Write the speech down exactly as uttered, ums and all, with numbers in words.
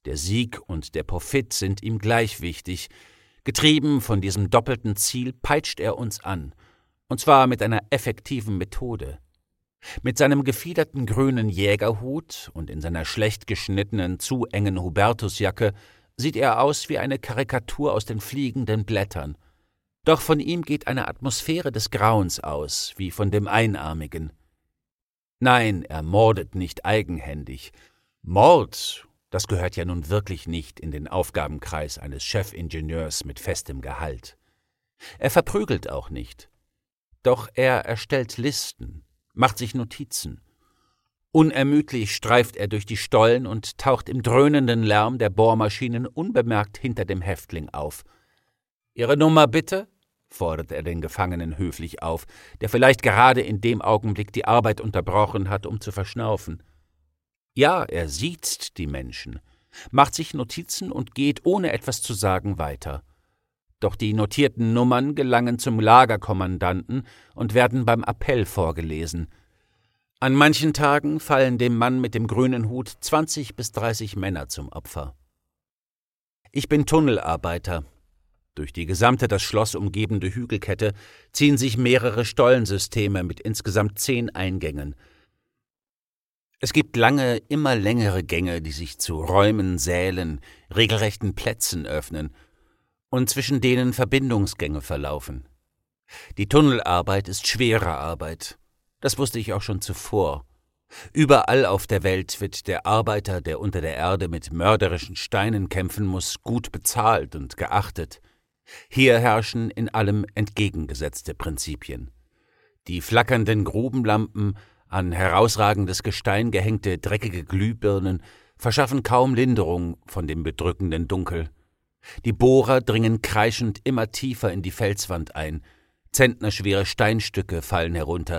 Der Sieg und der Profit sind ihm gleich wichtig. Getrieben von diesem doppelten Ziel peitscht er uns an, und zwar mit einer effektiven Methode. Mit seinem gefiederten grünen Jägerhut und in seiner schlecht geschnittenen, zu engen Hubertusjacke sieht er aus wie eine Karikatur aus den fliegenden Blättern. Doch von ihm geht eine Atmosphäre des Grauens aus, wie von dem Einarmigen. Nein, er mordet nicht eigenhändig. Mord, das gehört ja nun wirklich nicht in den Aufgabenkreis eines Chefingenieurs mit festem Gehalt. Er verprügelt auch nicht. Doch er erstellt Listen, macht sich Notizen. Unermüdlich streift er durch die Stollen und taucht im dröhnenden Lärm der Bohrmaschinen unbemerkt hinter dem Häftling auf. »Ihre Nummer bitte?« fordert er den Gefangenen höflich auf, der vielleicht gerade in dem Augenblick die Arbeit unterbrochen hat, um zu verschnaufen. Ja, er siezt die Menschen, macht sich Notizen und geht, ohne etwas zu sagen, weiter. Doch die notierten Nummern gelangen zum Lagerkommandanten und werden beim Appell vorgelesen. An manchen Tagen fallen dem Mann mit dem grünen Hut zwanzig bis dreißig Männer zum Opfer. Ich bin Tunnelarbeiter. Durch die gesamte das Schloss umgebende Hügelkette ziehen sich mehrere Stollensysteme mit insgesamt zehn Eingängen. Es gibt lange, immer längere Gänge, die sich zu Räumen, Sälen, regelrechten Plätzen öffnen und zwischen denen Verbindungsgänge verlaufen. Die Tunnelarbeit ist schwere Arbeit. Das wusste ich auch schon zuvor. Überall auf der Welt wird der Arbeiter, der unter der Erde mit mörderischen Steinen kämpfen muss, gut bezahlt und geachtet. Hier herrschen in allem entgegengesetzte Prinzipien. Die flackernden Grubenlampen, an herausragendes Gestein gehängte dreckige Glühbirnen verschaffen kaum Linderung von dem bedrückenden Dunkel. Die Bohrer dringen kreischend immer tiefer in die Felswand ein, zentnerschwere Steinstücke fallen herunter,